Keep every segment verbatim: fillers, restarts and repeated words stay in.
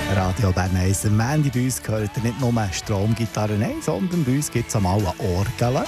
Radio Bern eins. Am Ende bei uns gehört ihr nicht nur Stromgitarre, nein, sondern bei uns gibt es einmal eine Orgel.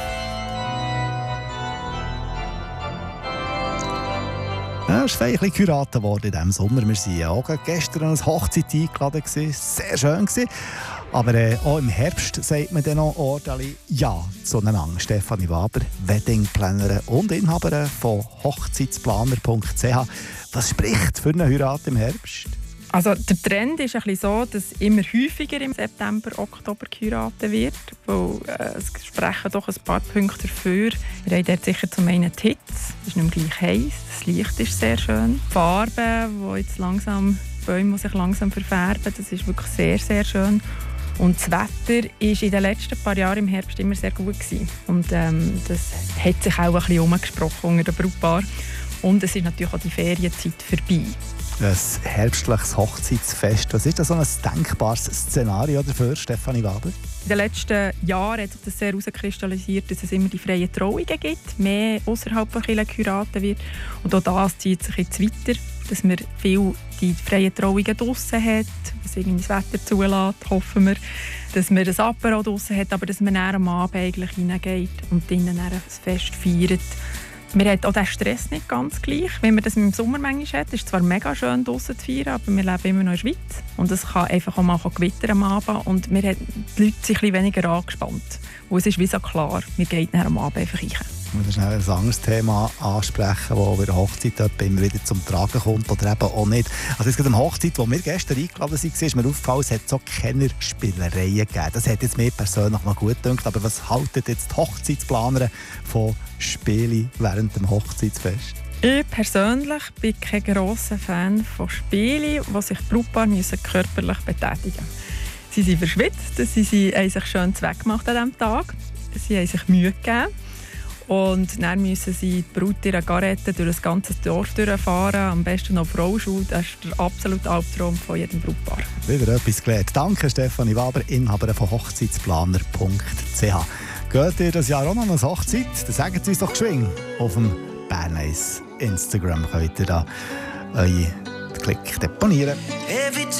Ja, es ist ein bisschen geheiratet worden in diesem Sommer. Wir waren ja auch gestern an eine Hochzeit eingeladen. Sehr schön. Aber äh, auch im Herbst sagt man dann noch ordentlich Ja zueinander. Stefanie Waber, Weddingplanerin und Inhaberin von hochzeitsplaner punkt c h. Was spricht für eine Heirat im Herbst? Also der Trend ist ein bisschen so, dass immer häufiger im September, Oktober geheiratet wird. Weil, äh, es sprechen doch ein paar Punkte dafür. Wir haben dort sicher zum einen die Hitze, es ist nicht mehr gleich heiß, das Licht ist sehr schön. Die Farben, wo jetzt langsam, die Bäume die sich langsam verfärben, das ist wirklich sehr, sehr schön. Und das Wetter war in den letzten paar Jahren im Herbst immer sehr gut gewesen. Und ähm, das hat sich auch ein bisschen umgesprochen unter den Brautpaaren. Und es ist natürlich auch die Ferienzeit vorbei. Ein herbstliches Hochzeitsfest. Was ist das so ein denkbares Szenario dafür, Stefanie Waber? In den letzten Jahren hat sich das sehr herauskristallisiert, dass es immer die freien Trauungen gibt, mehr außerhalb von Kirchen geheiratet wird. Und auch das zieht sich jetzt weiter, dass man viel die freien Trauungen draussen hat, was irgendwie das Wetter zulässt, hoffen wir, dass man ein Apero draussen hat, aber dass man dann am Abend eigentlich hineingeht und drinnen ein Fest feiert. Wir haben auch den Stress nicht ganz gleich, wie man das im Sommer manchmal hat. Es ist zwar mega schön, draussen zu feiern, aber wir leben immer noch in der Schweiz. Und es kann einfach auch mal gewittern am Abend. Und wir haben, die Leute sind ein bisschen weniger angespannt. Und es ist wie so klar, wir gehen dann am Abend einfach rein. Ich muss schnell ein anderes Thema ansprechen, das bei der Hochzeit immer wieder zum Tragen kommt oder eben auch nicht. Also jetzt gerade an der Hochzeit, wo wir gestern eingeladen waren, ist mir aufgefallen, es hat so keine Spielereien gegeben. Das hat jetzt mir persönlich noch gut gedacht. Aber was haltet jetzt die Hochzeitsplaner von Spielen während dem Hochzeitsfest? Ich persönlich bin kein grosser Fan von Spielen, die sich die Brautpaare körperlich betätigen müssen. Sie sind verschwitzt, sie haben sich schön zweckgemacht an diesem Tag. Sie haben sich Mühe gegeben. Und dann müssen sie die Braut ihre Garette durch das ganze Dorf durchfahren, am besten noch Frauenschule. Das ist der absolute Albtraum von jedem Brautpaar. Wieder etwas gelernt. Danke, Stefanie Waber, Inhaberin von hochzeitsplaner punkt c h. Geht ihr das Jahr auch noch an eine Hochzeit? Dann sagt Sie uns doch geschwind. Auf dem Bern eins Instagram könnt ihr da euren Klick deponieren.